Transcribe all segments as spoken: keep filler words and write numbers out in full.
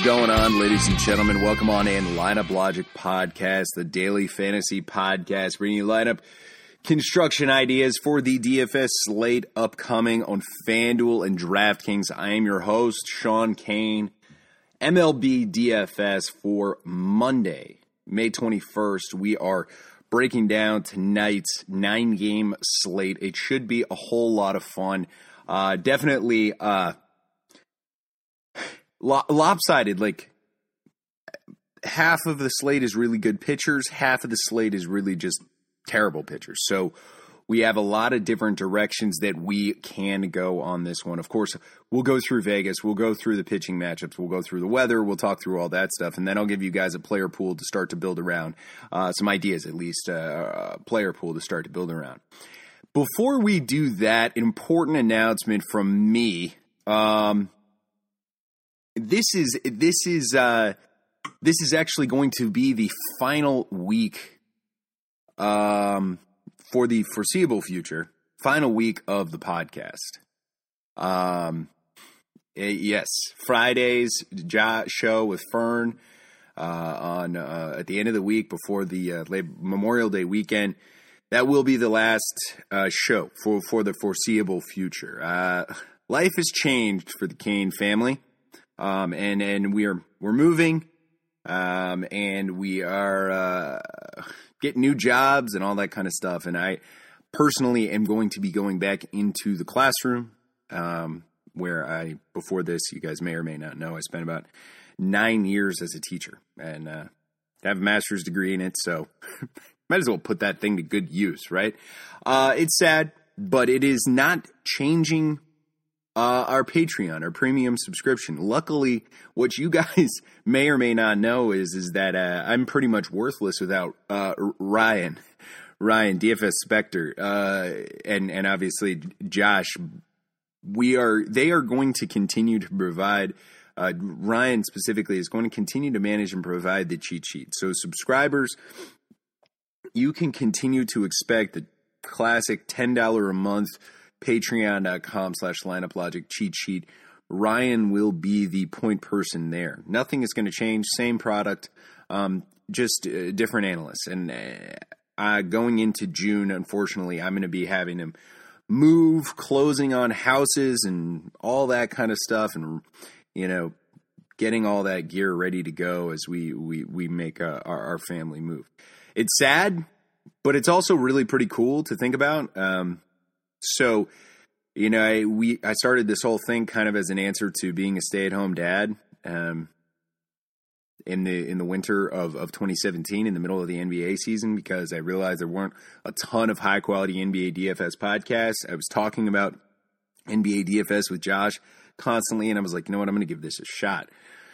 going on, ladies and gentlemen? Welcome on in Lineup Logic Podcast, the daily fantasy podcast, bringing you lineup construction ideas for the D F S slate upcoming on FanDuel and DraftKings. I am your host, Sean Kane, M L B D F S for Monday, May twenty-first. We are breaking down tonight's nine-game slate. It should be a whole lot of fun. Uh, definitely uh, lopsided. Like, half of the slate is really good pitchers. Half of the slate is really just terrible pitchers. So we have a lot of different directions that we can go on this one. Of course, we'll go through Vegas. We'll go through the pitching matchups. We'll go through the weather. We'll talk through all that stuff. And then I'll give you guys a player pool to start to build around. Uh, some ideas, at least, uh, a player pool to start to build around. Before we do that, important announcement from me. Um, this is this is uh, this is actually going to be the final week um, for the foreseeable future. Final week of the podcast. Um, yes, Fridays show with Fern uh, on uh, at the end of the week before the uh, Memorial Day weekend. That will be the last uh, show for, for the foreseeable future. Uh, life has changed for the Kane family, um, and and we are we're moving, um, and we are uh, getting new jobs and all that kind of stuff. And I personally am going to be going back into the classroom, um, where I before this, you guys may or may not know, I spent about nine years as a teacher, and uh, have a master's degree in it, so. Might as well put that thing to good use, right? Uh, it's sad, but it is not changing uh, our Patreon, our premium subscription. Luckily, what you guys may or may not know is is that uh, I'm pretty much worthless without uh, Ryan, Ryan, D F S Spectre, uh, and and obviously Josh. We are they are going to continue to provide. Uh, Ryan specifically is going to continue to manage and provide the cheat sheet. So subscribers, you can continue to expect the classic ten dollars a month patreon.com slash lineup logic cheat sheet. Ryan will be the point person there. Nothing is going to change. Same product, um, just uh, different analysts. And uh, going into June, unfortunately, I'm going to be having him move, closing on houses and all that kind of stuff. And, you know, getting all that gear ready to go as we, we, we make uh, our, our family move. It's sad, but it's also really pretty cool to think about. Um, so, you know, I, we I started this whole thing kind of as an answer to being a stay-at-home dad um, in the in the winter of, of twenty seventeen, in the middle of the N B A season, because I realized there weren't a ton of high-quality N B A D F S podcasts. I was talking about N B A D F S with Josh constantly, and I was like, you know what, I'm going to give this a shot.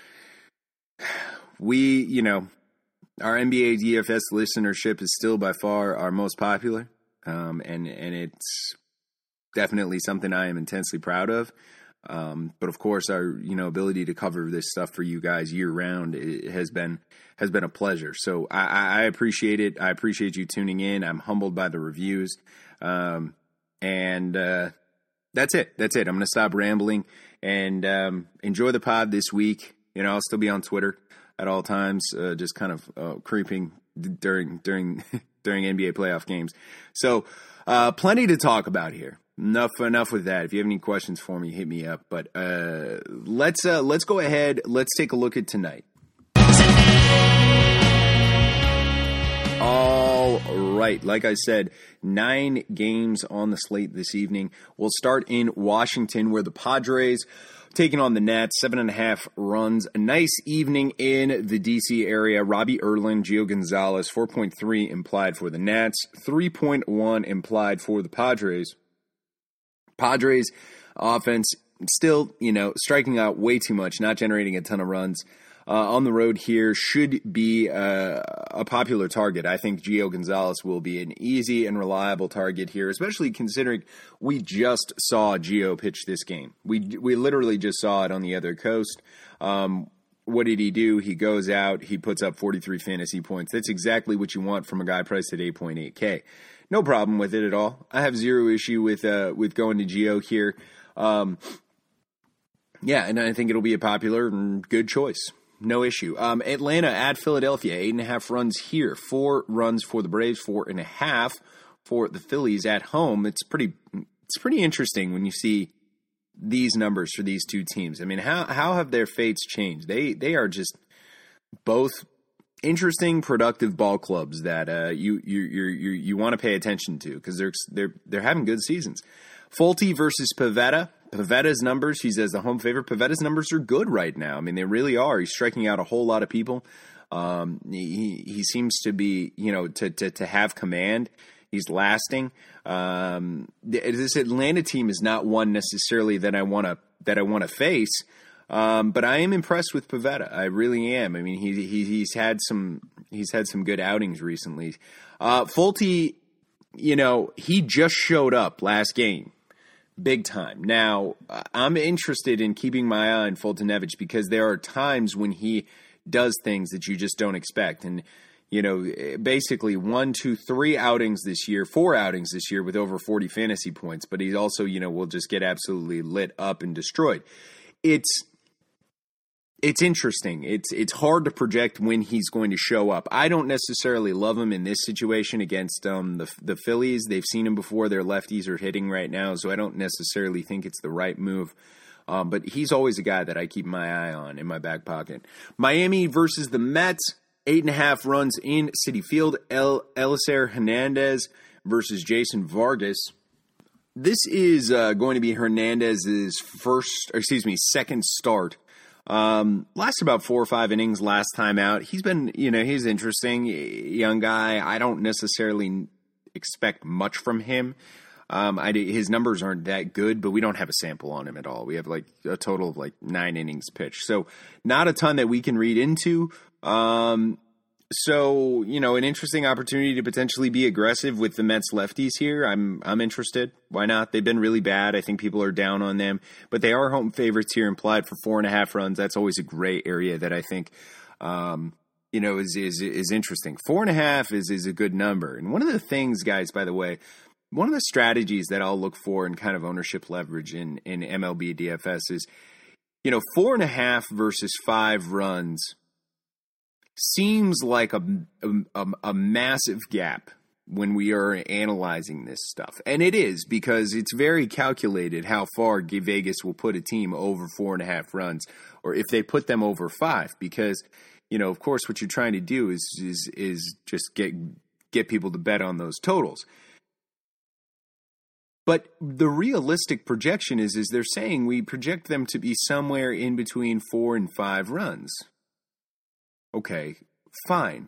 We, you know... Our N B A D F S listenership is still by far our most popular, um, and and it's definitely something I am intensely proud of. Um, but of course, our you know ability to cover this stuff for you guys year round it has been has been a pleasure. So I, I appreciate it. I appreciate you tuning in. I'm humbled by the reviews, um, and uh, that's it. That's it. I'm going to stop rambling and um, enjoy the pod this week. You know, I'll still be on Twitter at all times, uh, just kind of uh, creeping during during during N B A playoff games. So, uh, plenty to talk about here. Enough enough with that. If you have any questions for me, hit me up. But uh, let's uh, let's go ahead. Let's take a look at tonight. All right, like I said, nine games on the slate this evening. We'll start in Washington, where the Padres taking on the Nats, seven and a half runs. A nice evening in the D C area. Robbie Erlin, Gio Gonzalez, four point three implied for the Nats, three point one implied for the Padres. Padres offense still, you know, striking out way too much, not generating a ton of runs. Uh, on the road here should be uh, a popular target. I think Gio Gonzalez will be an easy and reliable target here, especially considering we just saw Gio pitch this game. We we literally just saw it on the other coast. Um, what did he do? He goes out, he puts up forty-three fantasy points. That's exactly what you want from a guy priced at eight point eight K. No problem with it at all. I have zero issue with uh, with going to Gio here. Um, yeah, and I think it'll be a popular and good choice. no issue. Um, Atlanta at Philadelphia, eight and a half runs here. Four runs for the Braves, four and a half for the Phillies at home. It's pretty it's pretty interesting when you see these numbers for these two teams. I mean, how how have their fates changed? They they are just both interesting, productive ball clubs that uh, you you you you you want to pay attention to because they're they're they're having good seasons. Folty versus Pivetta. Pavetta's numbers, he's as the home favorite. Pavetta's numbers are good right now. I mean, they really are. He's striking out a whole lot of people. Um, he he seems to be, you know, to to to have command. He's lasting. Um, this Atlanta team is not one necessarily that I want to that I want to face. Um, but I am impressed with Pivetta. I really am. I mean, he, he he's had some he's had some good outings recently. Uh, Folty, you know, he just showed up last game, big time. Now, I'm interested in keeping my eye on Foltynewicz because there are times when he does things that you just don't expect. And you know, basically one, two, three outings this year, four outings this year with over forty fantasy points. But he also, you know, will just get absolutely lit up and destroyed. It's It's interesting. It's it's hard to project when he's going to show up. I don't necessarily love him in this situation against um, the the Phillies. They've seen him before. Their lefties are hitting right now, so I don't necessarily think it's the right move. Um, but he's always a guy that I keep my eye on in my back pocket. Miami versus the Mets. Eight and a half runs in Citi Field. El Eliser Hernandez versus Jason Vargas. This is uh, going to be Hernandez's first, or excuse me, second start. Um, lasted about four or five innings last time out. He's been, you know, he's interesting, young guy. I don't necessarily expect much from him. Um, I, his numbers aren't that good, but we don't have a sample on him at all. We have like a total of like nine innings pitched. So not a ton that we can read into. Um, so, you know, an interesting opportunity to potentially be aggressive with the Mets lefties here. I'm, I'm interested. Why not? They've been really bad. I think people are down on them, but they are home favorites here, implied for four and a half runs. That's always a gray area that I think, um, you know, is, is, is interesting. Four and a half is, is a good number. And one of the things, guys, by the way, one of the strategies that I'll look for in kind of ownership leverage in, in M L B D F S is, you know, four and a half versus five runs seems like a, a, a massive gap when we are analyzing this stuff. And it is, because it's very calculated how far Vegas will put a team over four and a half runs, or if they put them over five, because, you know, of course, what you're trying to do is, is, is just get, get people to bet on those totals. But the realistic projection is, is they're saying we project them to be somewhere in between four and five runs. Okay, fine.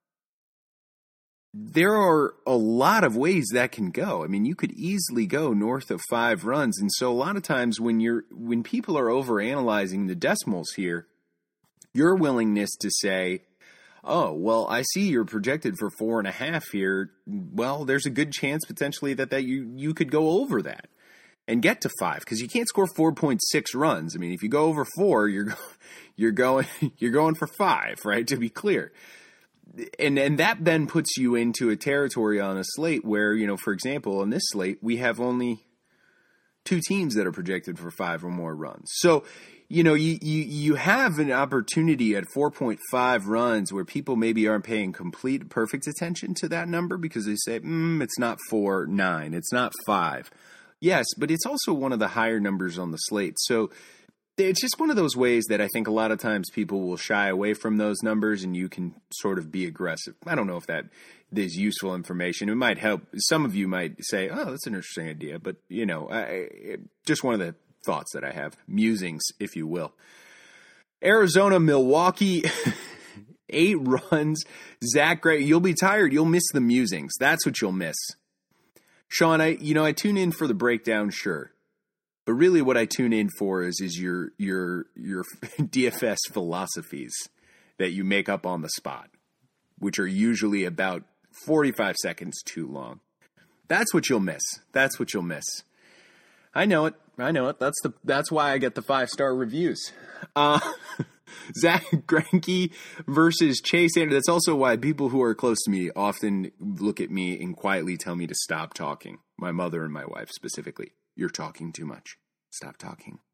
There are a lot of ways that can go. I mean, you could easily go north of five runs. And so a lot of times when you're when people are overanalyzing the decimals here, your willingness to say, oh, well, I see you're projected for four and a half here. Well, there's a good chance potentially that, that you, you could go over that and get to five, because you can't score four point six runs. I mean, if you go over four, you're you're going you're going for five, right? To be clear. And and that then puts you into a territory on a slate where, you know, for example, on this slate, we have only two teams that are projected for five or more runs. So, you know, you, you, you have an opportunity at four point five runs where people maybe aren't paying complete, perfect attention to that number because they say, mm, it's not four, nine, it's not five. Yes, but it's also one of the higher numbers on the slate. So it's just one of those ways that I think a lot of times people will shy away from those numbers, and you can sort of be aggressive. I don't know if that is useful information. It might help. Some of you might say, oh, that's an interesting idea. But, you know, I, just one of the thoughts that I have, musings, if you will. Arizona, Milwaukee, eight runs. Zach Gray, you'll be tired. You'll miss the musings. That's what you'll miss. Sean, I you know I tune in for the breakdown, sure, but really what I tune in for is is your your your D F S philosophies that you make up on the spot, which are usually about forty-five seconds too long. That's what you'll miss. That's what you'll miss. I know it. I know it. That's the that's why I get the five star reviews. Uh, Zach Greinke versus Chase Anderson. That's also why people who are close to me often look at me and quietly tell me to stop talking. My mother and my wife specifically. You're talking too much. Stop talking.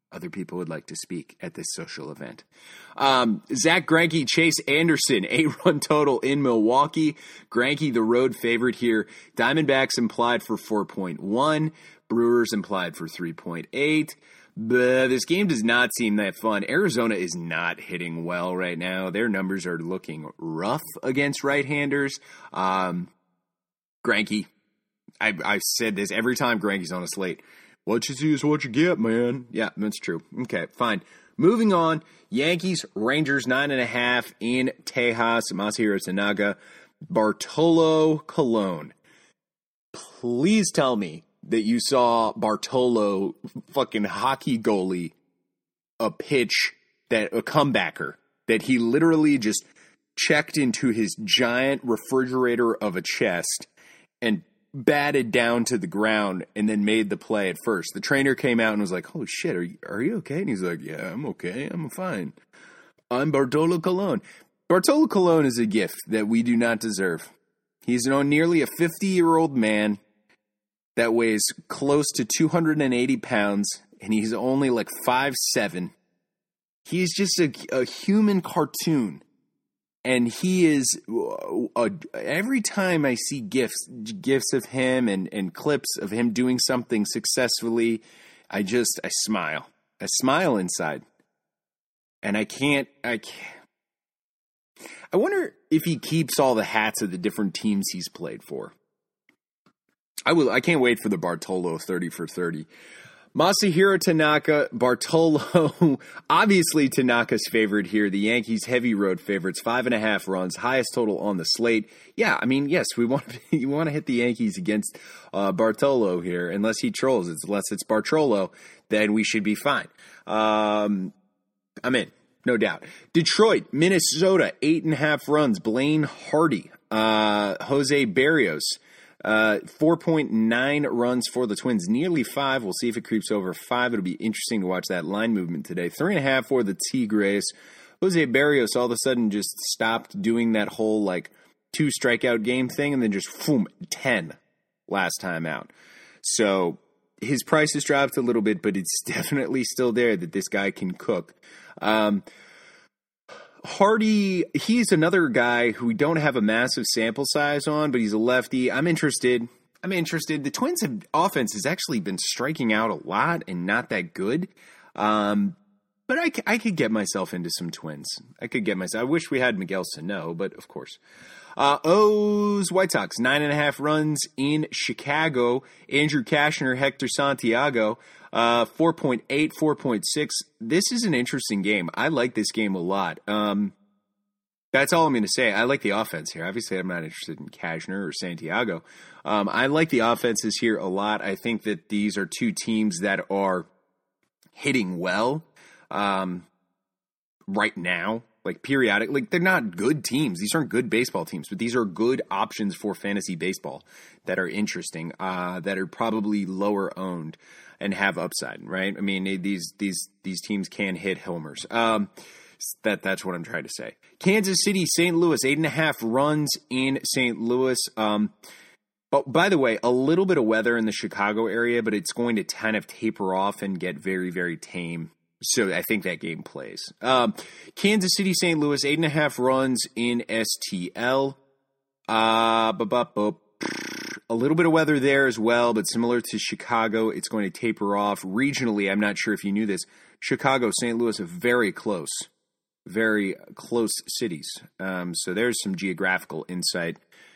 other people would like to speak at this social event. Um, Zach Greinke, Chase Anderson, eight-run total in Milwaukee. Greinke, the road favorite here. Diamondbacks implied for four point one. Brewers implied for three point eight. But this game does not seem that fun. Arizona is not hitting well right now. Their numbers are looking rough against right-handers. Um, Greinke, I, I've said this every time Greinke's on a slate. What you see is what you get, man. Yeah, that's true. Okay, fine. Moving on. Yankees, Rangers, nine and a half in Tejas. Masahiro Tanaka. Bartolo Colon. Please tell me that you saw Bartolo, fucking hockey goalie, a pitch, that a comebacker, that he literally just checked into his giant refrigerator of a chest and batted down to the ground and then made the play at first. The trainer came out and was like, holy shit, are you, are you okay? And he's like, yeah, I'm okay. I'm fine. I'm Bartolo Colon. Bartolo Colon is a gift that we do not deserve. He's you know, nearly a fifty-year-old man that weighs close to two hundred eighty pounds, and he's only like five seven. He's just a, a human cartoon. And he is, uh, every time I see gifs, gifs of him and, and clips of him doing something successfully, I just, I smile. I smile inside. And I can't, I can't. I wonder if he keeps all the hats of the different teams he's played for. I will. I can't wait for the Bartolo thirty for thirty. Masahiro Tanaka, Bartolo, obviously Tanaka's favorite here. The Yankees heavy road favorites, five and a half runs, highest total on the slate. Yeah, I mean, yes, we want to, you want to hit the Yankees against uh, Bartolo here, unless he trolls. It's, unless it's Bartolo, then we should be fine. Um, I'm in, no doubt. Detroit, Minnesota, eight and a half runs. Blaine Hardy, uh, Jose Berrios. Uh, four point nine runs for the Twins, nearly five. We'll see if it creeps over five. It'll be interesting to watch that line movement today. Three and a half for the Tigres. Jose Berrios all of a sudden just stopped doing that whole like two strikeout game thing and then just boom, ten last time out. So his price has dropped a little bit, but it's definitely still there that this guy can cook. Um, Hardy, he's another guy who we don't have a massive sample size on, but he's a lefty. I'm interested. I'm interested. The Twins' have, offense has actually been striking out a lot and not that good. Um, but I, I could get myself into some Twins. I could get myself. I wish we had Miguel Sano, but of course. Uh, O's White Sox, nine and a half runs in Chicago. Andrew Cashner, Hector Santiago. Uh, four point eight, four point six. This is an interesting game. I like this game a lot. Um, that's all I'm going to say. I like the offense here. Obviously, I'm not interested in Cashner or Santiago. Um, I like the offenses here a lot. I think that these are two teams that are hitting well um, right now. Like periodic, like they're not good teams. These aren't good baseball teams, but these are good options for fantasy baseball that are interesting, uh, that are probably lower owned and have upside, right? I mean, these these these teams can hit homers. Um, that that's what I'm trying to say. Kansas City, Saint Louis, eight and a half runs in Saint Louis. Um, but by the way, a little bit of weather in the Chicago area, but it's going to kind of taper off and get very, very tame. So I think that game plays. Um, Kansas City, Saint Louis, eight and a half runs in S T L. Uh, bu- bu- bu- a little bit of weather there as well, but similar to Chicago, it's going to taper off. Regionally, I'm not sure if you knew this, Chicago, Saint Louis are very close, very close cities. Um, so there's some geographical insight.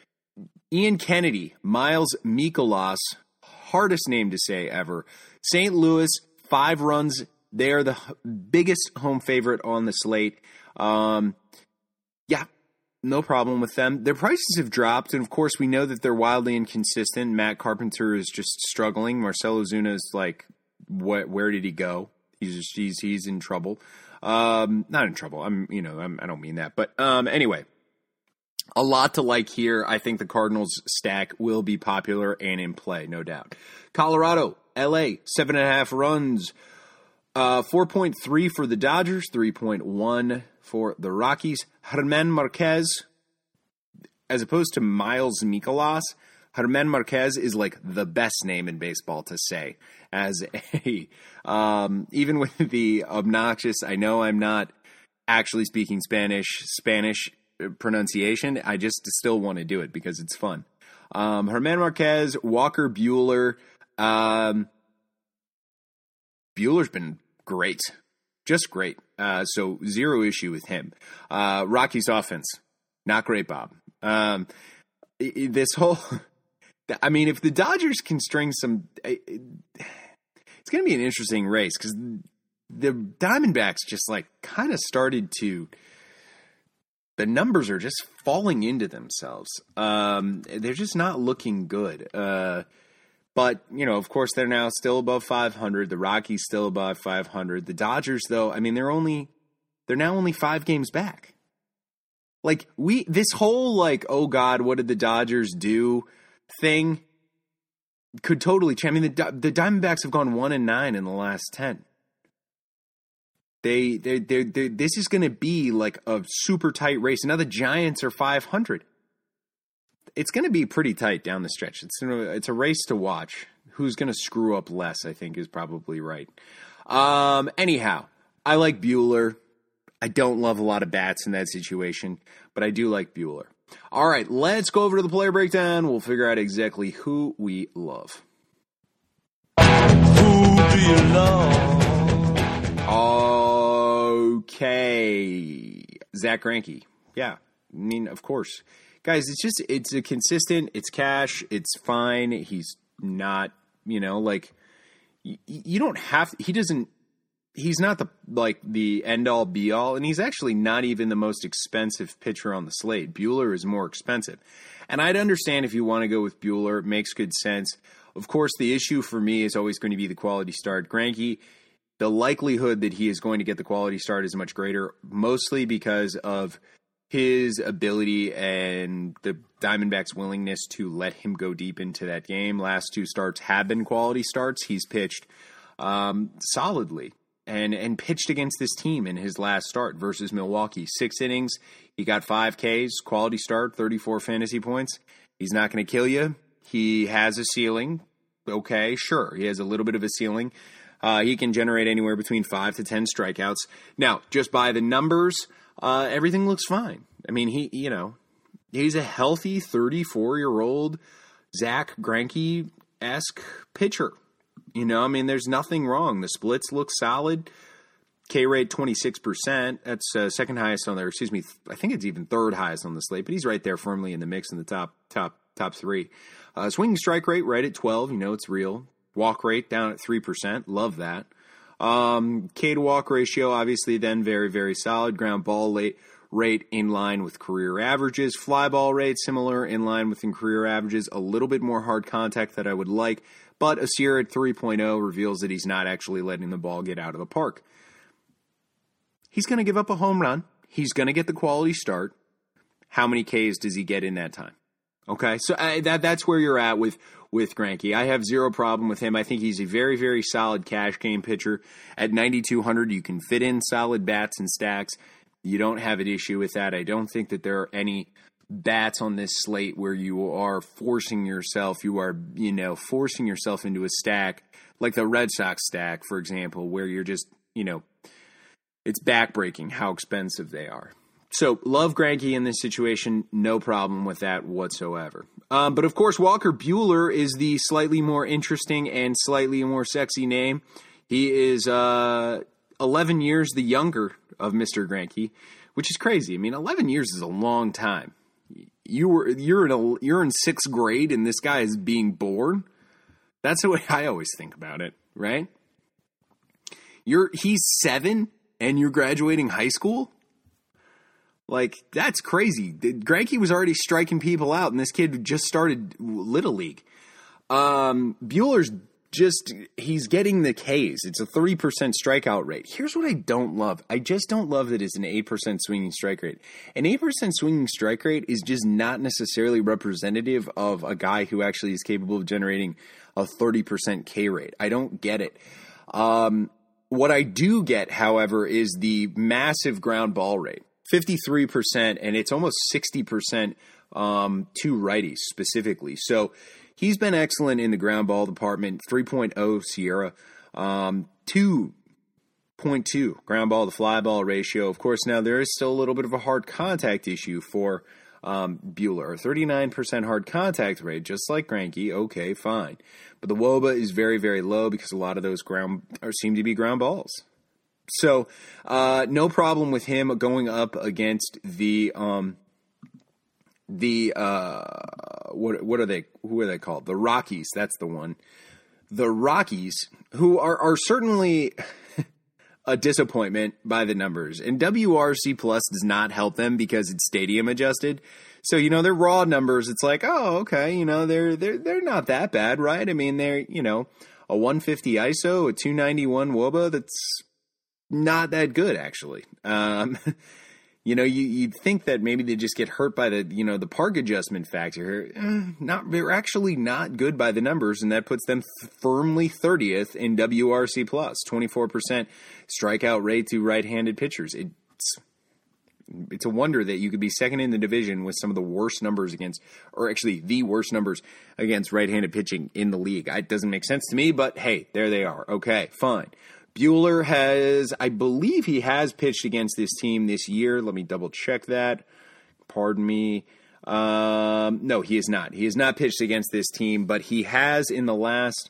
Ian Kennedy, Miles Mikolas, hardest name to say ever. Saint Louis, five runs. They are the biggest home favorite on the slate. Um, yeah, no problem with them. Their prices have dropped, and of course, we know that they're wildly inconsistent. Matt Carpenter is just struggling. Marcell Ozuna is like, what? Where did he go? He's just, he's he's in trouble. Um, not in trouble. I'm you know I'm, I don't mean that, but um, anyway, a lot to like here. I think the Cardinals stack will be popular and in play, no doubt. Colorado, L A, seven and a half runs. Uh, four point three for the Dodgers, three point one for the Rockies. German Marquez, as opposed to Miles Mikolas, German Marquez is like the best name in baseball to say as a, um, even with the obnoxious, I know I'm not actually speaking Spanish, Spanish pronunciation. I just still want to do it because it's fun. Um, German Marquez, Walker Buehler. Um, Buehler's been great. Just great. Uh, so zero issue with him. Uh, Rockies offense. Not great, Bob. Um, this whole, I mean, if the Dodgers can string some, it's going to be an interesting race because the Diamondbacks just like kind of started to, the numbers are just falling into themselves. Um, they're just not looking good. Uh, But, you know, of course, they're now still above five hundred. The Rockies still above five hundred. The Dodgers, though, I mean, they're only, they're now only five games back. Like, we, this whole, like, oh, God, what did the Dodgers do thing could totally change. I mean, the, the Diamondbacks have gone one and nine in the last ten. They, they, they, they this is going to be like a super tight race. Now the Giants are five hundred. It's going to be pretty tight down the stretch. It's it's a race to watch. Who's going to screw up less, I think, is probably right. Um, anyhow, I like Buehler. I don't love a lot of bats in that situation, but I do like Buehler. All right, let's go over to the player breakdown. We'll figure out exactly who we love. Who do you love? Okay. Zach Greinke. Yeah, I mean, of course. Guys, it's just, it's a consistent, it's cash, it's fine. He's not, you know, like, you, you don't have, he doesn't, he's not the, like, the end-all, be-all, and he's actually not even the most expensive pitcher on the slate. Buehler is more expensive. And I'd understand if you want to go with Buehler, it makes good sense. Of course, the issue for me is always going to be the quality start. Greinke, the likelihood that he is going to get the quality start is much greater, mostly because of his ability and the Diamondbacks' willingness to let him go deep into that game. Last two starts have been quality starts. He's pitched um, solidly and and pitched against this team in his last start versus Milwaukee. Six innings, he got five Ks, quality start, thirty-four fantasy points. He's not going to kill you. He has a ceiling. Okay, sure. He has a little bit of a ceiling. Uh, he can generate anywhere between five to ten strikeouts. Now, just by the numbers, Uh, everything looks fine. I mean, he, you know, he's a healthy thirty-four-year-old Zach Greinke-esque pitcher. You know, I mean, there's nothing wrong. The splits look solid. K rate twenty-six percent. That's uh, second highest on there. Excuse me. I think it's even third highest on the slate, but he's right there firmly in the mix in the top, top, top three. Uh, swinging strike rate right at twelve. You know, it's real. Walk rate down at three percent. Love that. Um, K to walk ratio, obviously then very, very solid. Ground ball rate, rate in line with career averages. Fly ball rate similar, in line with career averages. A little bit more hard contact that I would like, but a SIERA at three point oh reveals that he's not actually letting the ball get out of the park. He's going to give up a home run. He's going to get the quality start. How many Ks does he get in that time? Okay, so uh, that that's where you're at with with Greinke. I have zero problem with him. I think he's a very, very solid cash game pitcher. At ninety-two hundred, you can fit in solid bats and stacks. You don't have an issue with that. I don't think that there are any bats on this slate where you are forcing yourself, you are, you know, forcing yourself into a stack, like the Red Sox stack, for example, where you're just, you know, it's backbreaking how expensive they are. So, love Greinke in this situation, no problem with that whatsoever. Um, but, of course, Walker Buehler is the slightly more interesting and slightly more sexy name. He is uh, eleven years the younger of Mister Greinke, which is crazy. I mean, eleven years is a long time. You were you're in a, you're in sixth grade, and this guy is being born. That's the way I always think about it, right? You're he's seven, and you're graduating high school. Like, that's crazy. Greinke was already striking people out, and this kid just started Little League. Um, Buehler's just, he's getting the Ks. It's a thirty percent strikeout rate. Here's what I don't love. I just don't love that it's an eight percent swinging strike rate. An eight percent swinging strike rate is just not necessarily representative of a guy who actually is capable of generating a thirty percent K rate. I don't get it. Um, what I do get, however, is the massive ground ball rate. fifty-three percent, and it's almost sixty percent um, to righties specifically. So he's been excellent in the ground ball department. three point oh Sierra, um, two point two ground ball to fly ball ratio. Of course, now there is still a little bit of a hard contact issue for um, Buehler. thirty-nine percent hard contact rate, just like Greinke. Okay, fine. But the W O B A is very, very low because a lot of those ground or seem to be ground balls. So uh, no problem with him going up against the um, the uh, what what are they? Who are they called? The Rockies. That's the one. The Rockies, who are are certainly a disappointment by the numbers. And W R C Plus does not help them because it's stadium adjusted. So, you know, their raw numbers, it's like, oh, okay, you know, they're they're they're not that bad, right? I mean, they're, you know, a one fifty I S O, a two ninety-one W O B A, that's not that good, actually. Um, you know, you, you'd think that maybe they just get hurt by the, you know, the park adjustment factor. Eh, not, they're actually not good by the numbers, and that puts them th- firmly thirtieth in W R C plus, twenty-four percent strikeout rate to right-handed pitchers. It's it's a wonder that you could be second in the division with some of the worst numbers against, or actually the worst numbers against right-handed pitching in the league. It doesn't make sense to me, but hey, there they are. Okay, fine. Buehler has, I believe he has pitched against this team this year. Let me double check that. Pardon me. Um, no, he is not. He has not pitched against this team, but he has in the last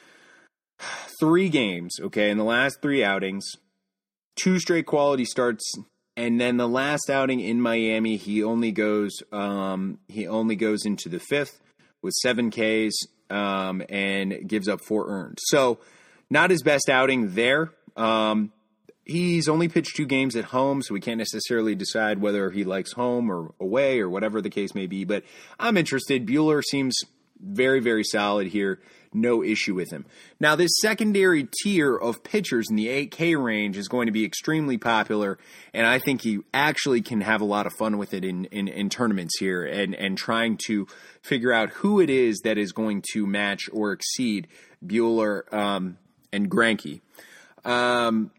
three games, okay, in the last three outings, two straight quality starts, and then the last outing in Miami, he only goes, um, he only goes into the fifth with seven Ks, um, and gives up four earned. So, not his best outing there. Um, he's only pitched two games at home, so we can't necessarily decide whether he likes home or away or whatever the case may be. But I'm interested. Buehler seems very, very solid here. No issue with him. Now, this secondary tier of pitchers in the eight K range is going to be extremely popular, and I think he actually can have a lot of fun with it in, in, in tournaments here and, and trying to figure out who it is that is going to match or exceed Buehler um, and Greinke. Um,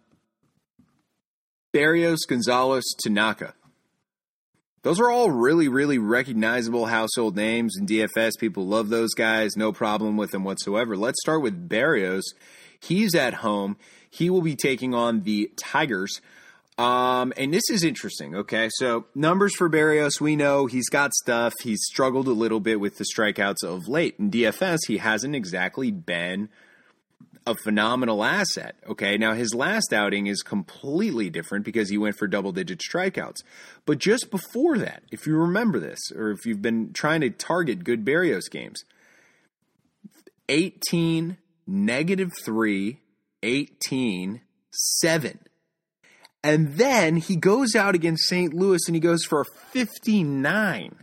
Berrios, Gonzalez, Tanaka. Those are all really, really recognizable household names in D F S. People love those guys. No problem with them whatsoever. Let's start with Berrios. He's at home. He will be taking on the Tigers. Um, and this is interesting, okay? So numbers for Berrios, we know he's got stuff. He's struggled a little bit with the strikeouts of late. In D F S, he hasn't exactly been a phenomenal asset. Okay, now his last outing is completely different because he went for double-digit strikeouts. But just before that, if you remember this, or if you've been trying to target good Berrios games, eighteen, negative three, eighteen, seven. And then he goes out against Saint Louis and he goes for a fifty-nine.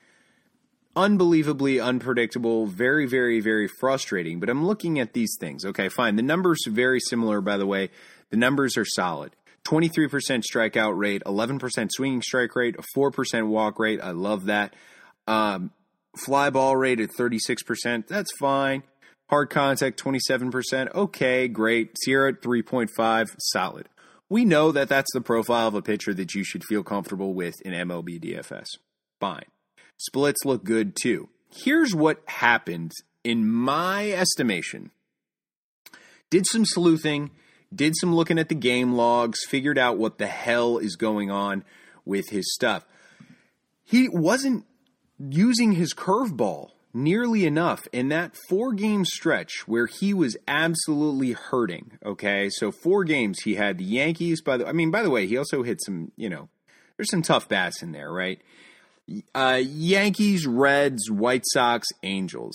Unbelievably unpredictable, very, very, very frustrating. But I'm looking at these things. Okay, fine. The numbers are very similar, by the way. The numbers are solid. twenty-three percent strikeout rate, eleven percent swinging strike rate, a four percent walk rate. I love that. Um, fly ball rate at thirty-six percent. That's fine. Hard contact, twenty-seven percent. Okay, great. Sierra at three point five. Solid. We know that that's the profile of a pitcher that you should feel comfortable with in M L B D F S. Fine. Splits look good too. Here's what happened in my estimation. Did some sleuthing, did some looking at the game logs, figured out what the hell is going on with his stuff. He wasn't using his curveball nearly enough in that four-game stretch where he was absolutely hurting, okay? So four games he had the Yankees. By the, I mean, by the way, he also hit some, you know, there's some tough bats in there, right? Uh, Yankees, Reds, White Sox, Angels.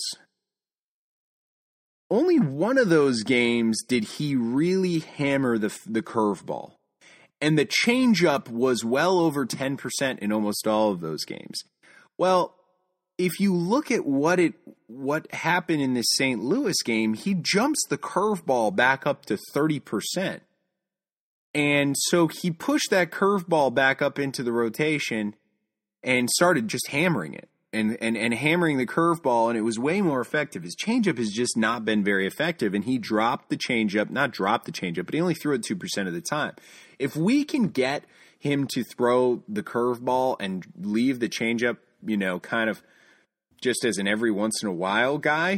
Only one of those games did he really hammer the the curveball. And the changeup was well over ten percent in almost all of those games. Well, if you look at what it what happened in this Saint Louis game, he jumps the curveball back up to thirty percent. And so he pushed that curveball back up into the rotation and started just hammering it and, and, and hammering the curveball, and it was way more effective. His changeup has just not been very effective, and he dropped the changeup, not dropped the changeup, but he only threw it two percent of the time. If we can get him to throw the curveball and leave the changeup you know, kind of just as an every once in a while guy,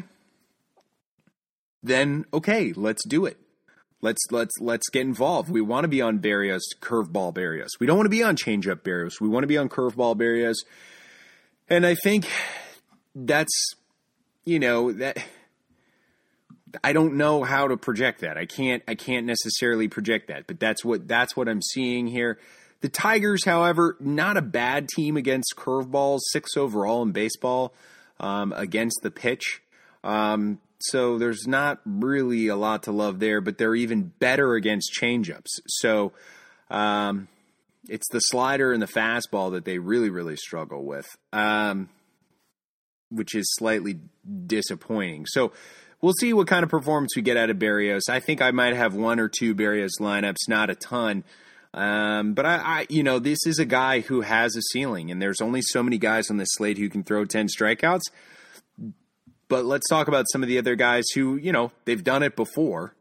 then okay, let's do it. Let's let's let's get involved. We want to be on Berrios, curveball Berrios. We don't want to be on changeup Berrios. We want to be on curveball Berrios. And I think that's, you know, that I don't know how to project that. I can't I can't necessarily project that, but that's what that's what I'm seeing here. The Tigers, however, not a bad team against curveballs, six overall in baseball um, against the pitch. Um, so there's not really a lot to love there, but they're even better against changeups. So um, it's the slider and the fastball that they really, really struggle with, um, which is slightly disappointing. So we'll see what kind of performance we get out of Berrios. I think I might have one or two Berrios lineups, not a ton. Um, but I, I, you know, this is a guy who has a ceiling, and there's only so many guys on this slate who can throw ten strikeouts. But let's talk about some of the other guys who, you know, they've done it before.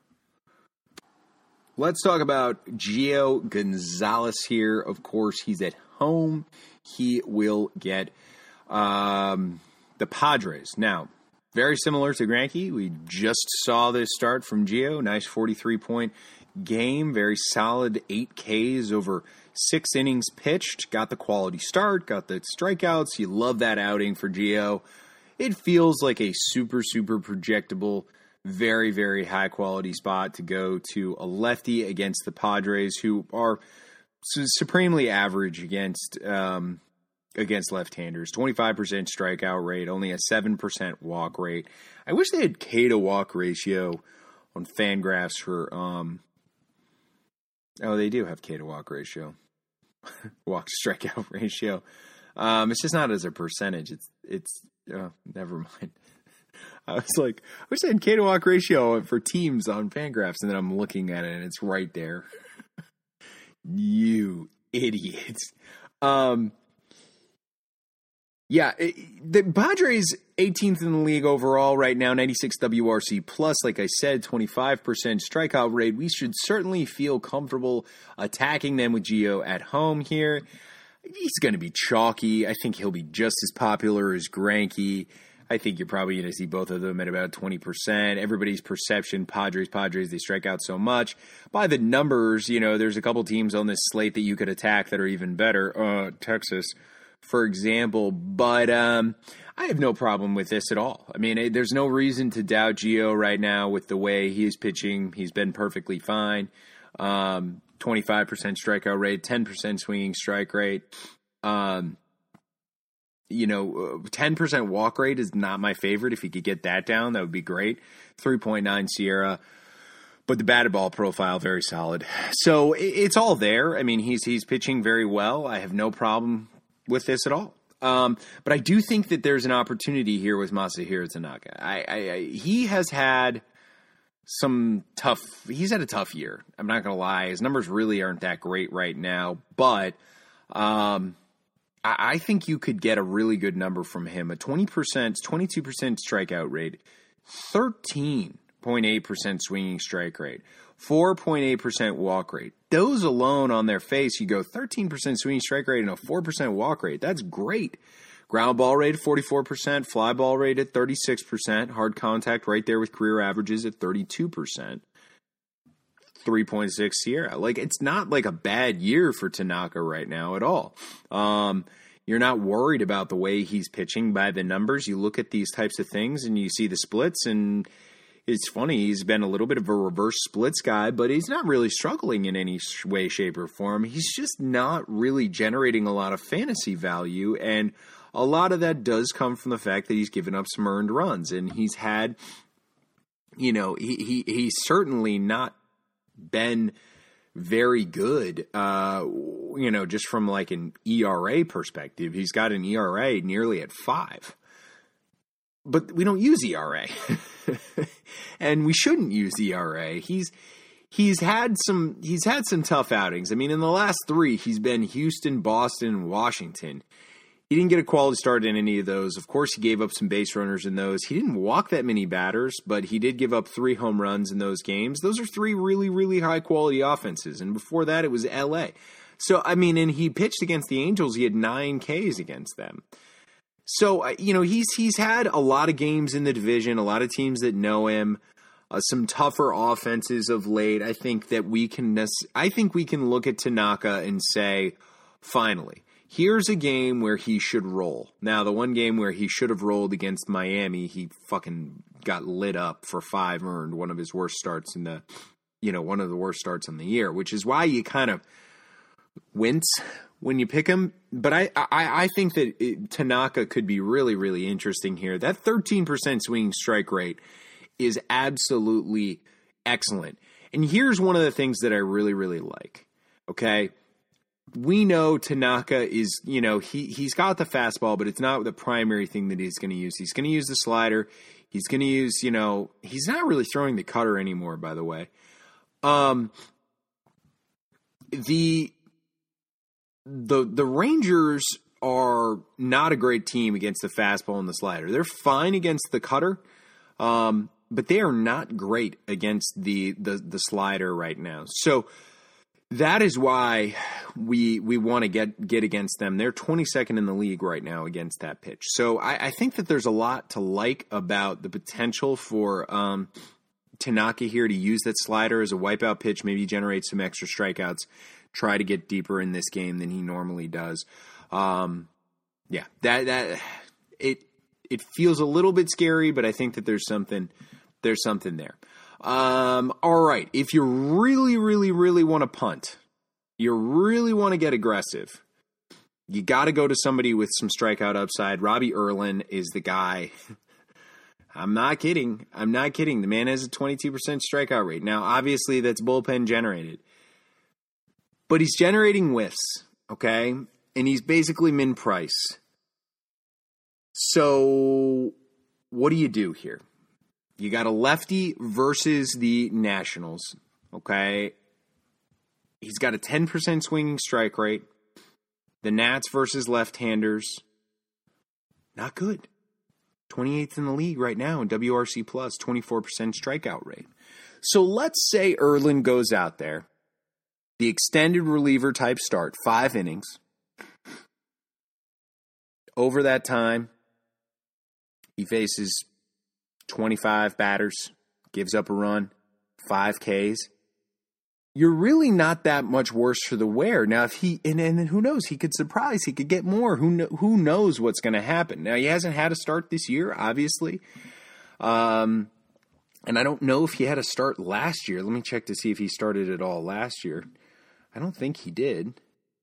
Let's talk about Gio Gonzalez here. Of course, he's at home. He will get um, the Padres. Now, very similar to Greinke. We just saw this start from Gio. Nice forty-three point game. Very solid eight Ks over six innings pitched. Got the quality start. Got the strikeouts. You love that outing for Gio. It feels like a super, super projectable, very, very high-quality spot to go to a lefty against the Padres, who are su- supremely average against um, against left-handers. twenty-five percent strikeout rate, only a seven percent walk rate. I wish they had K to walk ratio on Fangraphs for... Um, oh, they do have K to walk ratio. Walk to strikeout ratio. Um, it's just not as a percentage. It's it's... Oh, never mind. I was like, I wish I had K to walk ratio for teams on Fangraphs, and then I'm looking at it, and it's right there. You idiots. Um, yeah, it, the Padres eighteenth in the league overall right now, ninety-six W R C plus. Like I said, twenty-five percent strikeout rate. We should certainly feel comfortable attacking them with Gio at home here. He's going to be chalky. I think he'll be just as popular as Greinke. I think you're probably going to see both of them at about twenty percent. Everybody's perception, Padres, Padres, they strike out so much. By the numbers, you know, there's a couple teams on this slate that you could attack that are even better. Uh, Texas, for example. But um, I have no problem with this at all. I mean, there's no reason to doubt Gio right now with the way he is pitching. He's been perfectly fine. Um, twenty-five percent strikeout rate, ten percent swinging strike rate. Um, you know, ten percent walk rate is not my favorite. If he could get that down, that would be great. three point nine Sierra. But the batted ball profile, very solid. So it's all there. I mean, he's he's pitching very well. I have no problem with this at all. Um, but I do think that there's an opportunity here with Masahiro Tanaka. I, I, I he has had some tough, he's had a tough year. I'm not going to lie. His numbers really aren't that great right now, but um, I, I think you could get a really good number from him. A twenty percent, twenty-two percent strikeout rate, thirteen point eight percent swinging strike rate, four point eight percent walk rate. Those alone on their face, you go thirteen percent swinging strike rate and a four percent walk rate. That's great. Ground ball rate at forty-four percent, fly ball rate at thirty-six percent, hard contact right there with career averages at thirty-two percent. three point six Sierra. Like, it's not like a bad year for Tanaka right now at all. Um, you're not worried about the way he's pitching by the numbers. You look at these types of things and you see the splits, and it's funny. He's been a little bit of a reverse splits guy, but he's not really struggling in any way, shape, or form. He's just not really generating a lot of fantasy value, and a lot of that does come from the fact that he's given up some earned runs, and he's had, you know, he, he he's certainly not been very good, uh, you know, just from like an E R A perspective. He's got an E R A nearly at five. But we don't use E R A. And we shouldn't use E R A. He's he's had some he's had some tough outings. I mean, in the last three, he's been Houston, Boston, and Washington. He didn't get a quality start in any of those. Of course, he gave up some base runners in those. He didn't walk that many batters, but he did give up three home runs in those games. Those are three really, really high-quality offenses. And before that, it was L A. So, I mean, and he pitched against the Angels. He had nine Ks against them. So, you know, he's he's had a lot of games in the division, a lot of teams that know him, uh, some tougher offenses of late. I think that we can I think we can look at Tanaka and say, finally, here's a game where he should roll. Now, the one game where he should have rolled against Miami, he fucking got lit up for five earned, one of his worst starts in the, you know, one of the worst starts in the year, which is why you kind of wince when you pick him. But I, I, I think that it, Tanaka could be really, really interesting here. That thirteen percent swinging strike rate is absolutely excellent. And here's one of the things that I really, really like. Okay. We know Tanaka is, you know, he, he's got the fastball, but it's not the primary thing that he's going to use. He's going to use the slider. He's going to use, you know, he's not really throwing the cutter anymore, by the way. Um, the, the, the Rangers are not a great team against the fastball and the slider. They're fine against the cutter. Um, but they are not great against the, the, the slider right now. So, that is why we we want to get get against them. They're twenty-second in the league right now against that pitch. So I, I think that there's a lot to like about the potential for um, Tanaka here to use that slider as a wipeout pitch, maybe generate some extra strikeouts, try to get deeper in this game than he normally does. Um, yeah, that that it it feels a little bit scary, but I think that there's something there's something there. Um, all right. If you really, really, really want to punt, you really want to get aggressive, you got to go to somebody with some strikeout upside. Robbie Erlin is the guy. I'm not kidding. I'm not kidding. The man has a twenty-two percent strikeout rate. Now, obviously, that's bullpen generated. But he's generating whiffs, okay? And he's basically min price. So, what do you do here? You got a lefty versus the Nationals, okay? He's got a ten percent swinging strike rate. The Nats versus left-handers, not good. twenty-eighth in the league right now in W R C plus, twenty-four percent strikeout rate. So let's say Erlin goes out there, the extended reliever type start, five innings. Over that time, he faces twenty-five batters, gives up a run, five Ks. You're really not that much worse for the wear. Now, if he, and, and who knows, he could surprise, he could get more. Who kn- who knows what's going to happen? Now, he hasn't had a start this year, obviously. Um, and I don't know if he had a start last year. Let me check to see if he started at all last year. I don't think he did.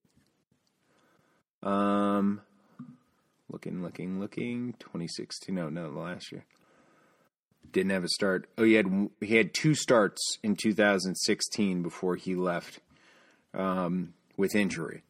Um, looking, looking, looking, twenty sixteen, no, no, last year. Didn't have a start. Oh, he had he had two starts in two thousand sixteen before he left um, with injury,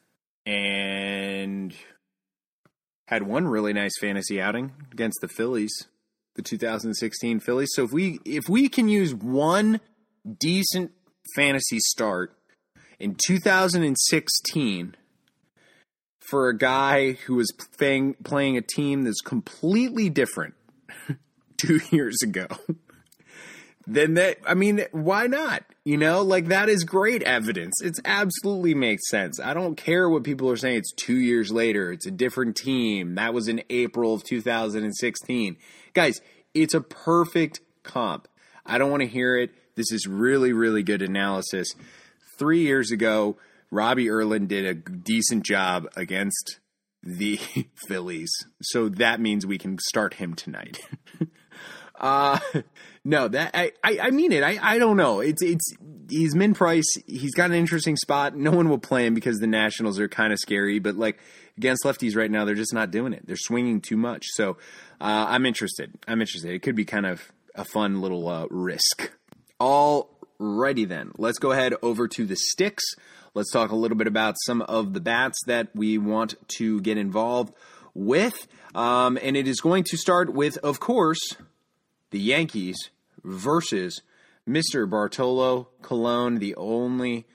and had one really nice fantasy outing against the Phillies, the two thousand sixteen Phillies. So if we if we can use one decent fantasy start in two thousand sixteen for a guy who was playing playing a team that's completely different two years ago, then that, I mean, why not? You know, like, that is great evidence. It absolutely makes sense. I don't care what people are saying. It's two years later. It's a different team. That was in April of two thousand sixteen. Guys, it's a perfect comp. I don't want to hear it. This is really, really good analysis. Three years ago, Robbie Erlin did a decent job against the Phillies. So that means we can start him tonight. Uh, no, that I, I, I mean it. I, I don't know. It's, it's, he's min price. He's got an interesting spot. No one will play him because the Nationals are kind of scary, but like against lefties right now, they're just not doing it. They're swinging too much. So, uh, I'm interested. I'm interested. It could be kind of a fun little, uh, risk. Alrighty then. Let's go ahead over to the sticks. Let's talk a little bit about some of the bats that we want to get involved with. Um, and it is going to start with, of course, the Yankees versus Mister Bartolo Colon, the only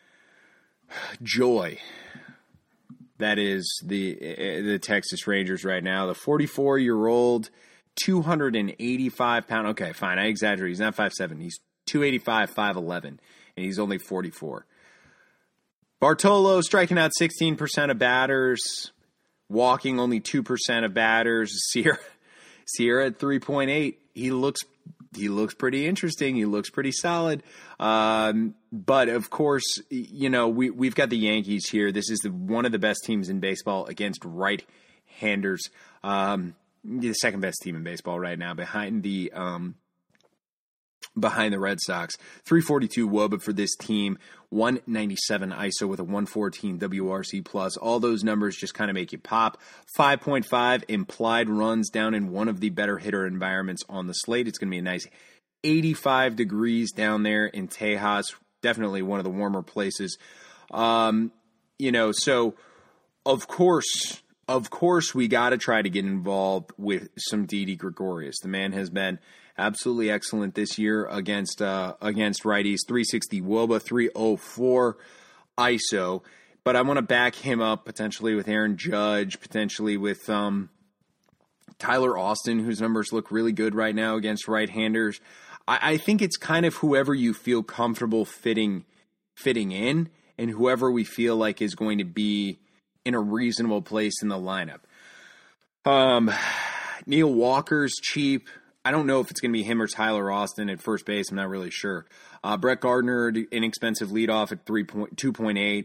joy that is the the Texas Rangers right now. The forty-four-year-old, two hundred eighty-five pound. Okay, fine, I exaggerate. He's not five seven. He's two eighty-five, five eleven, and he's only forty-four. Bartolo striking out sixteen percent of batters, walking only two percent of batters. Sierra, Sierra at three point eight. He looks he looks pretty interesting. He looks pretty solid. Um, but of course, you know, we we've got the Yankees here. This is the, one of the best teams in baseball against right-handers. Um, the second best team in baseball right now, behind the um, behind the Red Sox. three forty-two W O B A for this team, one ninety-seven I S O with a one fourteen W R C plus. All those numbers just kind of make you pop. five point five implied runs down in one of the better hitter environments on the slate. It's going to be a nice eighty-five degrees down there in Tejas. Definitely one of the warmer places. Um, you know, so of course... Of course, we got to try to get involved with some Didi Gregorius. The man has been absolutely excellent this year against uh, against righties. three sixty W O B A, three oh four I S O. But I want to back him up potentially with Aaron Judge, potentially with um, Tyler Austin, whose numbers look really good right now against right-handers. I, I think it's kind of whoever you feel comfortable fitting fitting in, and whoever we feel like is going to be in a reasonable place in the lineup. Um, Neil Walker's cheap. I don't know if it's going to be him or Tyler Austin at first base. I'm not really sure. Uh, Brett Gardner, inexpensive leadoff at three point two point eight.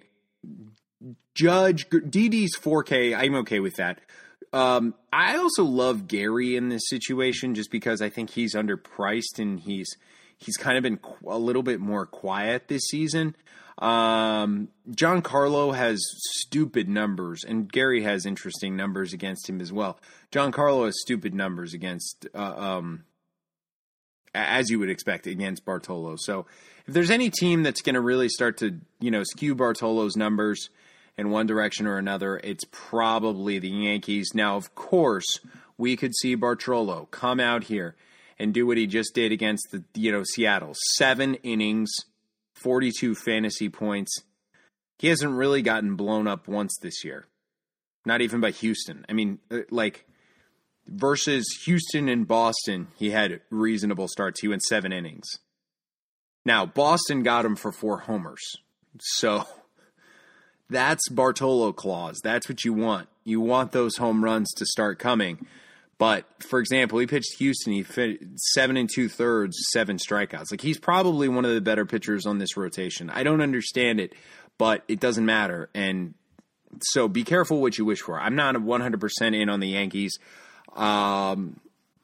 Judge, D D's four K. I'm okay with that. Um, I also love Gary in this situation just because I think he's underpriced and he's he's kind of been a little bit more quiet this season. Um, Giancarlo has stupid numbers, and Gary has interesting numbers against him as well. Giancarlo has stupid numbers against, uh, um, as you would expect, against Bartolo. So if there's any team that's going to really start to, you know, skew Bartolo's numbers in one direction or another, it's probably the Yankees. Now, of course, we could see Bartolo come out here and do what he just did against the, you know, Seattle. Seven innings, forty-two fantasy points. He hasn't really gotten blown up once this year. Not even by Houston. I mean, like, versus Houston and Boston, he had reasonable starts. He went seven innings. Now, Boston got him for four homers. So, that's Bartolo clause. That's what you want. You want those home runs to start coming. But, for example, he pitched Houston. He fit seven and two thirds, seven strikeouts. Like, he's probably one of the better pitchers on this rotation. I don't understand it, but it doesn't matter. And so be careful what you wish for. I'm not one hundred percent in on the Yankees. Um,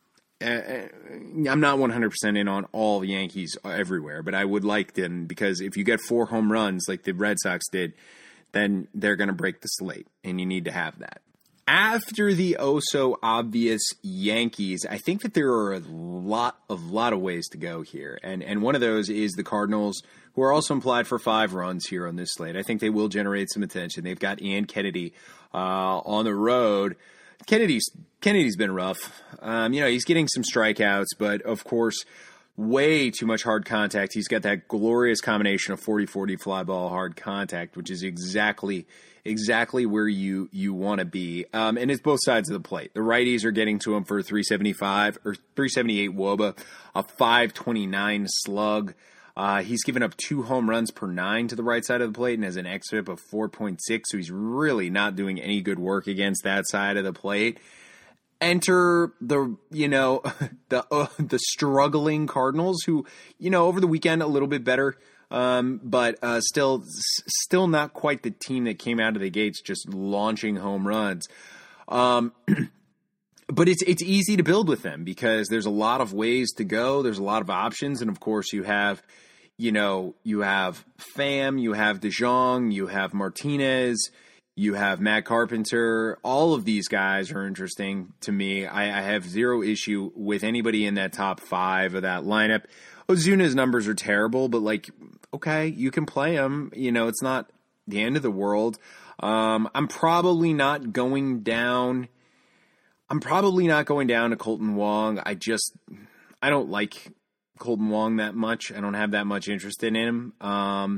I'm not one hundred percent in on all the Yankees everywhere, but I would like them because if you get four home runs like the Red Sox did, then they're going to break the slate, and you need to have that. After the oh-so-obvious Yankees, I think that there are a lot of lot of ways to go here. And and one of those is the Cardinals, who are also implied for five runs here on this slate. I think they will generate some attention. They've got Ian Kennedy uh, on the road. Kennedy's Kennedy's been rough. Um, you know, he's getting some strikeouts, but of course, way too much hard contact. He's got that glorious combination of forty forty fly ball hard contact, which is exactly exactly where you you want to be. Um, and it's both sides of the plate. The righties are getting to him for three seventy-five or three seventy-eight W O B A, a five twenty-nine slug. Uh, he's given up two home runs per nine to the right side of the plate and has an xFIP of four point six, so he's really not doing any good work against that side of the plate. Enter the, you know, the uh, the struggling Cardinals, who, you know, over the weekend a little bit better, um, but uh, still still not quite the team that came out of the gates just launching home runs. Um, but it's it's easy to build with them because there's a lot of ways to go. There's a lot of options, and of course you have, you know, you have Pham, you have DeJong, you have Martinez. You have Matt Carpenter. All of these guys are interesting to me. I, I have zero issue with anybody in that top five of that lineup. Ozuna's numbers are terrible, but, like, okay, you can play him. You know, it's not the end of the world. Um, I'm probably not going down. I'm probably not going down to Colton Wong. I just, I don't like Colton Wong that much. I don't have that much interest in him. Um,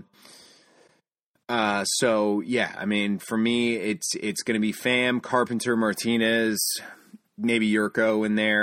Uh, so yeah, I mean, for me, it's, it's going to be Pham, Carpenter, Martinez, maybe Yurko in there.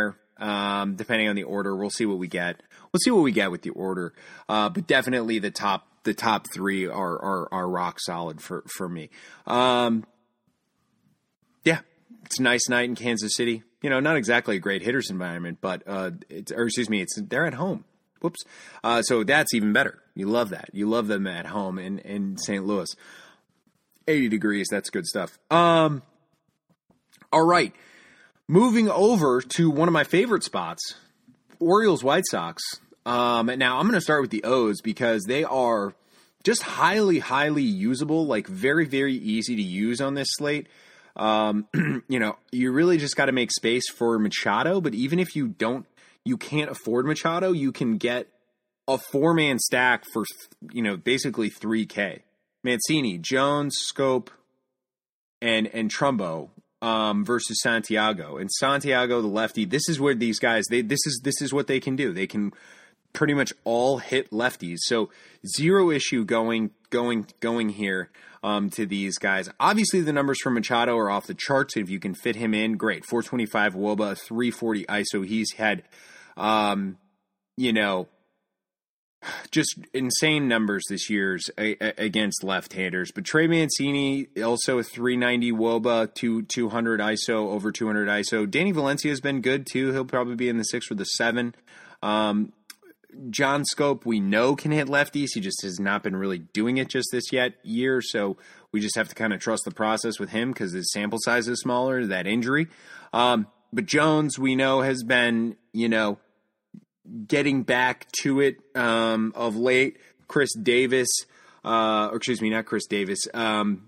um, depending on the order. We'll see what we get. We'll see what we get with the order. Uh, but definitely the top the top three are are, are rock solid for for me. Um, yeah, it's a nice night in Kansas City. You know, not exactly a great hitters environment, but uh, it's or excuse me, it's they're at home. Whoops. Uh, so that's even better. You love that. You love them at home in in Saint Louis. eighty degrees. That's good stuff. Um. All right. Moving over to one of my favorite spots, Orioles White Sox. Um, now, I'm going to start with the O's because they are just highly, highly usable, like very, very easy to use on this slate. Um, you know, you really just got to make space for Machado, but even if you don't, you can't afford Machado, you can get a four-man stack for, you know, basically three K. Mancini, Jones, Scope, and and Trumbo. Um, versus Santiago. And Santiago, the lefty, this is where these guys, they this is this is what they can do. They can pretty much all hit lefties. So zero issue going going going here um, to these guys. Obviously, the numbers for Machado are off the charts. If you can fit him in, great. four twenty-five W O B A, three forty I S O. He's had, um, you know, just insane numbers this year against left-handers. But Trey Mancini, also a three ninety W O B A, two, two hundred I S O, over two hundred I S O. Danny Valencia has been good, too. He'll probably be in the six or the seven. Um, John Scope, we know, can hit lefties. He just has not been really doing it just this yet year, so we just have to kind of trust the process with him because his sample size is smaller, that injury. Um, but Jones, we know, has been, you know, getting back to it um, of late. Chris Davis, uh, or excuse me, not Chris Davis. Um,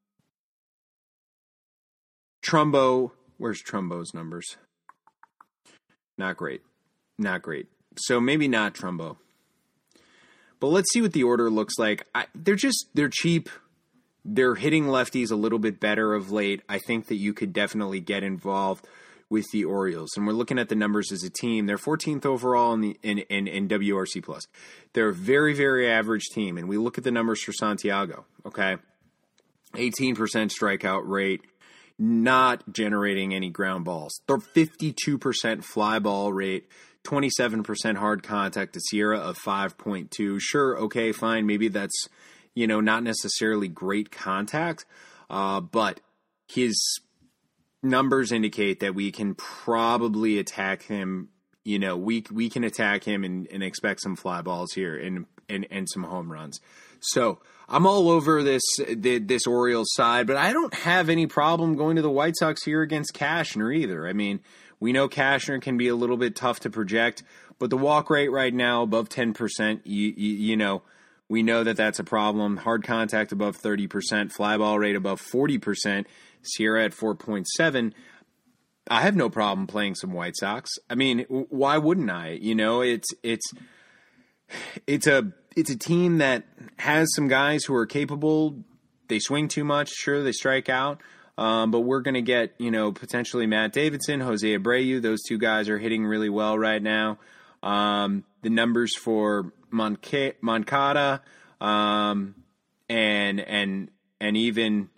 Trumbo, where's Trumbo's numbers? Not great. Not great. So maybe not Trumbo. But let's see what the order looks like. I, they're just, they're cheap. They're hitting lefties a little bit better of late. I think that you could definitely get involved with the Orioles. And we're looking at the numbers as a team. They're fourteenth overall in the in, in, in W R C plus. They're a very, very average team. And we look at the numbers for Santiago, okay? eighteen percent strikeout rate, not generating any ground balls. They're fifty-two percent fly ball rate, twenty-seven percent hard contact, a Sierra of five point two. Sure, okay, fine. Maybe that's, you know, not necessarily great contact, uh, but his numbers indicate that we can probably attack him. You know, we we can attack him and, and expect some fly balls here and, and and some home runs. So I'm all over this this Orioles side, but I don't have any problem going to the White Sox here against Cashner either. I mean, we know Cashner can be a little bit tough to project, but the walk rate right now above ten percent, you, you, you know, we know that that's a problem. Hard contact above thirty percent, fly ball rate above forty percent. Sierra at four point seven. I have no problem playing some White Sox. I mean, why wouldn't I? You know, it's it's it's a it's a team that has some guys who are capable. They swing too much, sure, they strike out, um, but we're going to get, you know, potentially Matt Davidson, Jose Abreu. Those two guys are hitting really well right now. Um, the numbers for Monca- Moncada um, and and and even,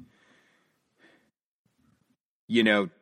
you know,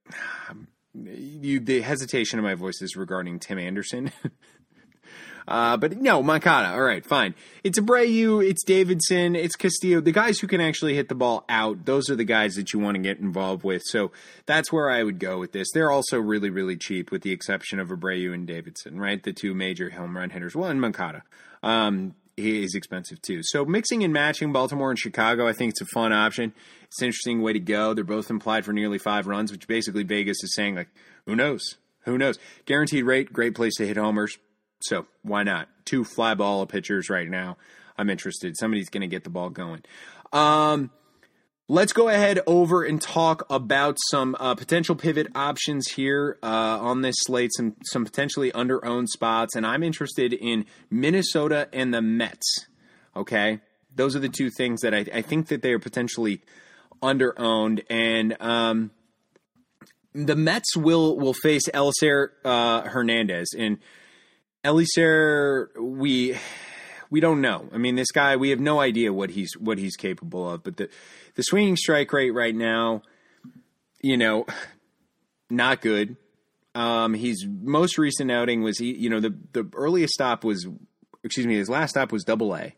you, the hesitation in my voice is regarding Tim Anderson. uh, but no, Moncada. All right, fine. It's Abreu, it's Davidson, it's Castillo. The guys who can actually hit the ball out, those are the guys that you want to get involved with. So that's where I would go with this. They're also really, really cheap with the exception of Abreu and Davidson, right? The two major home run hitters. Well, and Moncada. Um, he is expensive too. So mixing and matching Baltimore and Chicago, I think it's a fun option. It's an interesting way to go. They're both implied for nearly five runs, which basically Vegas is saying, like, who knows? Who knows? Guaranteed rate, great place to hit homers. So why not? Two fly ball pitchers right now. I'm interested. Somebody's going to get the ball going. Um, let's go ahead over and talk about some uh, potential pivot options here uh, on this slate, some, some potentially under-owned spots. And I'm interested in Minnesota and the Mets. Okay? Those are the two things that I, I think that they are potentially under-owned. And um, the Mets will will face Elieser uh, Hernandez. And Elieser, we we don't know. I mean, this guy, we have no idea what he's what he's capable of. But the the swinging strike rate right now, you know, not good. Um, his most recent outing was, he, you know, the, the earliest stop was, excuse me, his last stop was double A.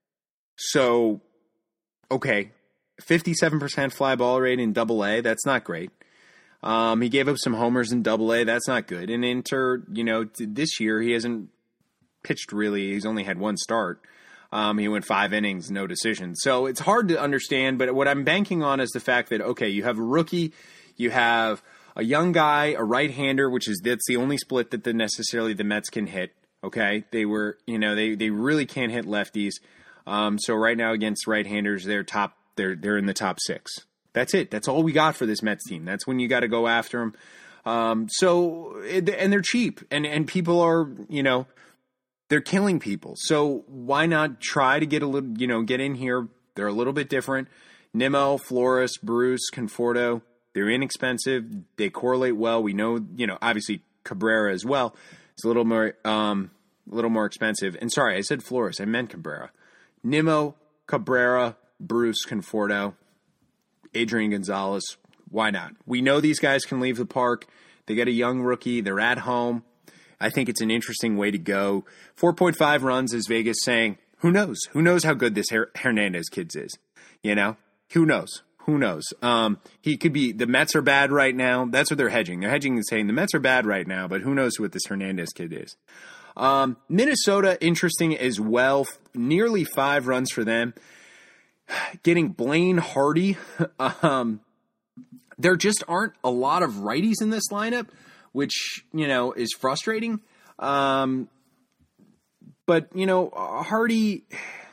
So, okay, fifty-seven percent fly ball rate in double A, that's not great. Um, he gave up some homers in double A, that's not good. And Inter, you know, this year he hasn't pitched really, he's only had one start. Um, he went five innings, no decision. So it's hard to understand, but what I'm banking on is the fact that, okay, you have a rookie, you have a young guy, a right-hander, which is, that's the only split that the necessarily the Mets can hit, okay? They were, you know, they, they really can't hit lefties. Um, so right now against right-handers, they're top, they're, they're in the top six. That's it. That's all we got for this Mets team. That's when you got to go after them. Um, so, and they're cheap, and, and people are, you know, they're killing people. So why not try to get a little, you know, get in here? They're a little bit different. Nimmo, Flores, Bruce, Conforto, they're inexpensive. They correlate well. We know, you know, obviously Cabrera as well. It's a little more, um, a little more expensive. And sorry, I said Flores. I meant Cabrera. Nimmo, Cabrera, Bruce, Conforto, Adrian Gonzalez. Why not? We know these guys can leave the park. They got a young rookie. They're at home. I think it's an interesting way to go. four point five runs is Vegas saying, who knows? Who knows how good this Her- Hernandez kid is? You know? Who knows? Who knows? Um, he could be – the Mets are bad right now. That's what they're hedging. They're hedging and saying the Mets are bad right now, but who knows what this Hernandez kid is. Um, Minnesota, interesting as well. Nearly five runs for them. Getting Blaine Hardy. um, there just aren't a lot of righties in this lineup, which, you know, is frustrating. Um, but, you know, Hardy,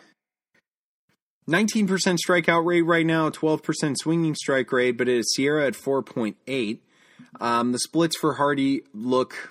nineteen percent strikeout rate right now, twelve percent swinging strike rate, but it is Sierra at four point eight. Um, the splits for Hardy look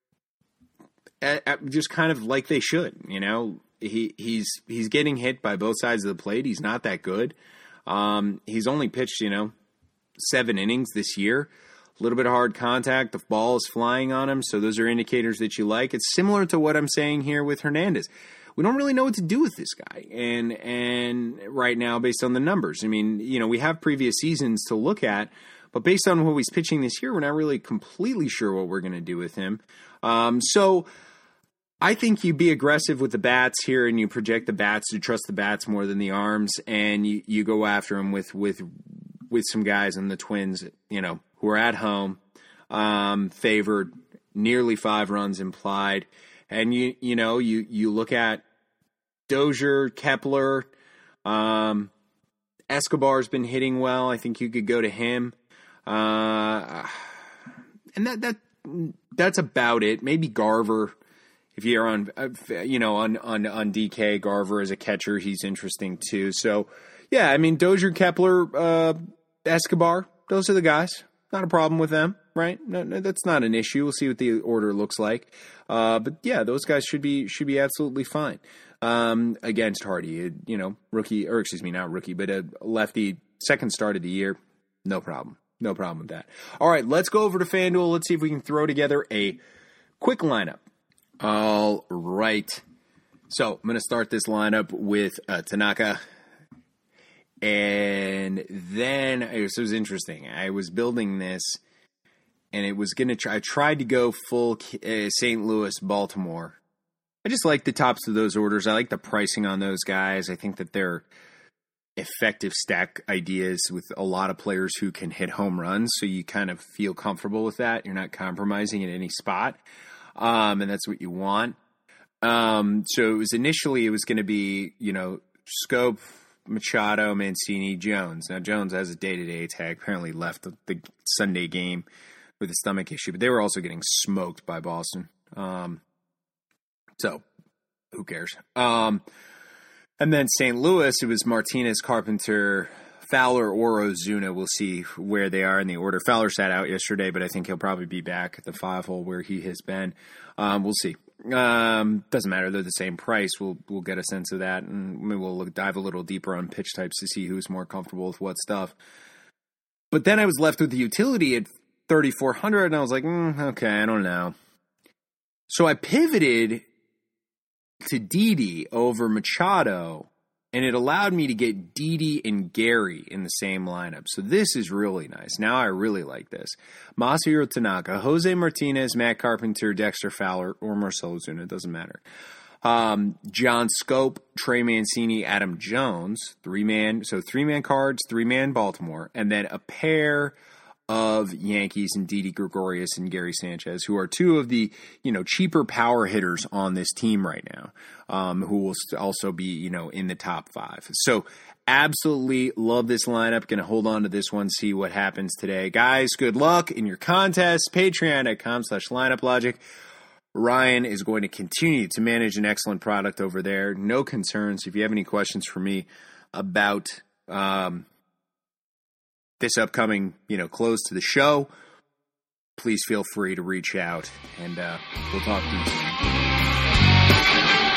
at, at just kind of like they should, you know. He he's he's getting hit by both sides of the plate. He's not that good. Um, he's only pitched, you know, seven innings this year. A little bit of hard contact. The ball is flying on him, so those are indicators that you like. It's similar to what I'm saying here with Hernandez. We don't really know what to do with this guy, and and right now, based on the numbers. I mean, you know, we have previous seasons to look at, but based on what he's pitching this year, we're not really completely sure what we're going to do with him. Um, so I think you be aggressive with the bats here, and you project the bats. You trust the bats more than the arms, and you, you go after them with with with some guys in the Twins, you know, who are at home, um, favored, nearly five runs implied, and you you know you you look at Dozier, Kepler, um, Escobar's been hitting well. I think you could go to him, uh, and that that that's about it. Maybe Garver. If you're on, you know, on, on, on D K, Garver as a catcher, he's interesting too. So, yeah, I mean, Dozier, Kepler, uh, Escobar, those are the guys. Not a problem with them, right? No, no, that's not an issue. We'll see what the order looks like. Uh, but yeah, those guys should be should be absolutely fine um, against Hardy. You know, rookie, or excuse me, not rookie, but a lefty, second start of the year, no problem, no problem with that. All right, let's go over to FanDuel. Let's see if we can throw together a quick lineup. All right. So I'm going to start this lineup with uh, Tanaka. And then it was, it was interesting. I was building this, and it was going to try. I tried to go full uh, Saint Louis, Baltimore. I just like the tops of those orders. I like the pricing on those guys. I think that they're effective stack ideas with a lot of players who can hit home runs. So you kind of feel comfortable with that. You're not compromising at any spot. Um, and that's what you want. Um, so it was initially, it was going to be, you know, Scope, Machado, Mancini, Jones. Now Jones has a day-to-day tag, apparently left the, the Sunday game with a stomach issue, but they were also getting smoked by Boston. Um, so who cares? Um, and then Saint Louis, it was Martinez, Carpenter, Fowler, or Ozuna. We'll see where they are in the order. Fowler sat out yesterday, but I think he'll probably be back at the five hole where he has been. Um, we'll see. Um, doesn't matter. They're the same price. We'll we'll get a sense of that, and maybe we'll look, dive a little deeper on pitch types to see who's more comfortable with what stuff. But then I was left with the utility at thirty-four hundred, and I was like, mm, okay, I don't know. So I pivoted to Didi over Machado and it allowed me to get Didi and Gary in the same lineup. So this is really nice. Now I really like this. Masahiro Tanaka, Jose Martinez, Matt Carpenter, Dexter Fowler, or Marcell Ozuna, it doesn't matter. Um, John Scope, Trey Mancini, Adam Jones, three-man, so three-man Cards, three-man Baltimore, and then a pair of Yankees and Didi Gregorius and Gary Sanchez, who are two of the, you know, cheaper power hitters on this team right now, um, who will also be, you know, in the top five. So absolutely love this lineup. Going to hold on to this one, see what happens today. Guys, good luck in your contest. Patreon.com slash lineup logic. Ryan is going to continue to manage an excellent product over there. No concerns. If you have any questions for me about um, this upcoming, you know, close to the show, please feel free to reach out, and uh, we'll talk to you soon.